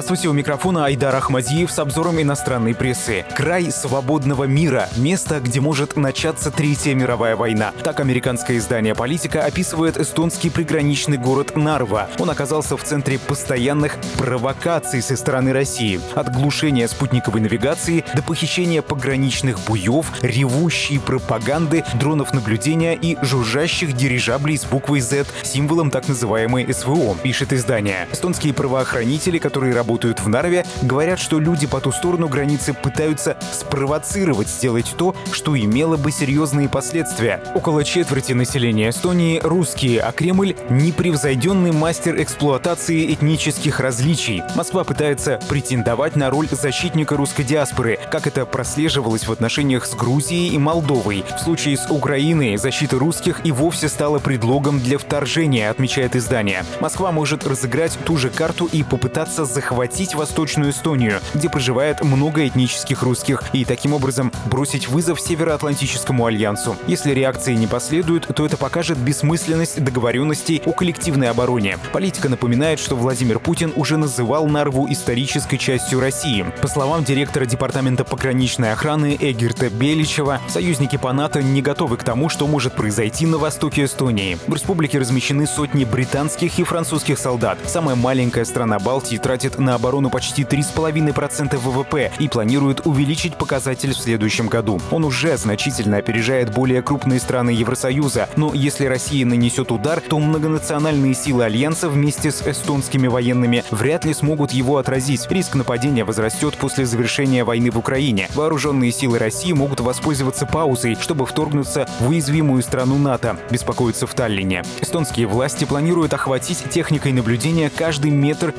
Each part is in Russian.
Здравствуйте, у микрофона Айдар Ахмадиев с обзором иностранной прессы. Край свободного мира. Место, где может начаться Третья мировая война. Так американское издание «Политика» описывает эстонский приграничный город Нарва. Он оказался в центре постоянных провокаций со стороны России. От глушения спутниковой навигации до похищения пограничных буев, ревущей пропаганды, дронов наблюдения и жужжащих дирижаблей с буквой Z, символом так называемой СВО, пишет издание. Эстонские правоохранители, которые работают в Нарве, говорят, что люди по ту сторону границы пытаются спровоцировать сделать то, что имело бы серьезные последствия. Около четверти населения Эстонии — русские, а Кремль — непревзойденный мастер эксплуатации этнических различий. Москва пытается претендовать на роль защитника русской диаспоры, как это прослеживалось в отношениях с Грузией и Молдовой. В случае с Украиной защита русских и вовсе стала предлогом для вторжения, отмечает издание. Москва может разыграть ту же карту и попытаться захватить Восточную Эстонию, где проживает много этнических русских, и таким образом бросить вызов Североатлантическому альянсу. Если реакции не последует, то это покажет бессмысленность договоренностей о коллективной обороне. Политика напоминает, что Владимир Путин уже называл Нарву исторической частью России. По словам директора департамента пограничной охраны Эггерта Беличева, союзники по НАТО не готовы к тому, что может произойти на востоке Эстонии. В республике размещены сотни британских и французских солдат. Самая маленькая страна Балтии тратит на оборону почти 3,5% ВВП и планирует увеличить показатель в следующем году. Он уже значительно опережает более крупные страны Евросоюза, но если Россия нанесет удар, то многонациональные силы Альянса вместе с эстонскими военными вряд ли смогут его отразить. Риск нападения возрастет после завершения войны в Украине. Вооруженные силы России могут воспользоваться паузой, чтобы вторгнуться в уязвимую страну НАТО, беспокоится в Таллине. Эстонские власти планируют охватить техникой наблюдения каждый метр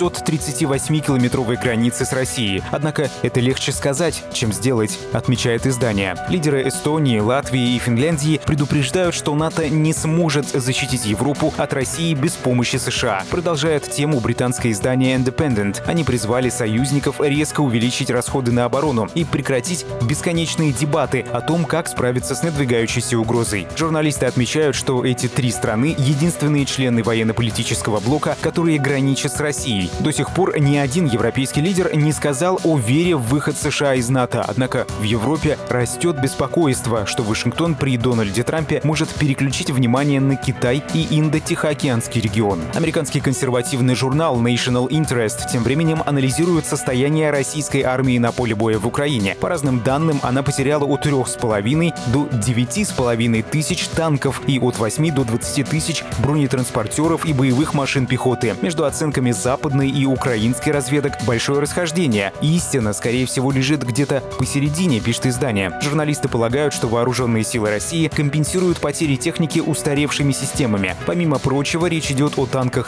338-километровой границы с Россией. Однако это легче сказать, чем сделать, отмечает издание. Лидеры Эстонии, Латвии и Финляндии предупреждают, что НАТО не сможет защитить Европу от России без помощи США. Продолжает тему британское издание Independent. Они призвали союзников резко увеличить расходы на оборону и прекратить бесконечные дебаты о том, как справиться с надвигающейся угрозой. Журналисты отмечают, что эти три страны — единственные члены военно-политического блока, которые граничат с Россией. До сих пор ни один европейский лидер не сказал о вере в выход США из НАТО. Однако в Европе растет беспокойство, что Вашингтон при Дональде Трампе может переключить внимание на Китай и Индо-Тихоокеанский регион. Американский консервативный журнал National Interest тем временем анализирует состояние российской армии на поле боя в Украине. По разным данным, она потеряла от 3,5 до 9,5 тысяч танков и от 8 до 20 тысяч бронетранспортеров и боевых машин пехоты. Между оценками западной и украинской разведок большое расхождение. Истина, скорее всего, лежит где-то посередине, пишет издание. Журналисты полагают, что вооруженные силы России компенсируют потери техники устаревшими системами. Помимо прочего, речь идет о танках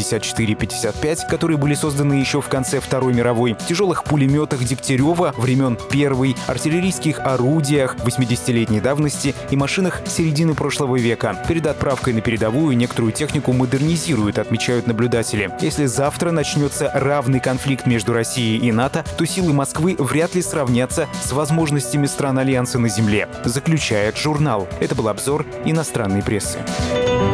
Т-54-55, которые были созданы еще в конце Второй мировой, тяжелых пулеметах Дегтярева времен Первой, артиллерийских орудиях 80-летней давности и машинах середины прошлого века. Перед отправкой на передовую некоторую технику модернизируют, отмечают наблюдатели. Если завтра начнется равный конфликт между Россией и НАТО, то силы Москвы вряд ли сравнятся с возможностями стран Альянса на земле, заключает журнал. Это был обзор иностранной прессы.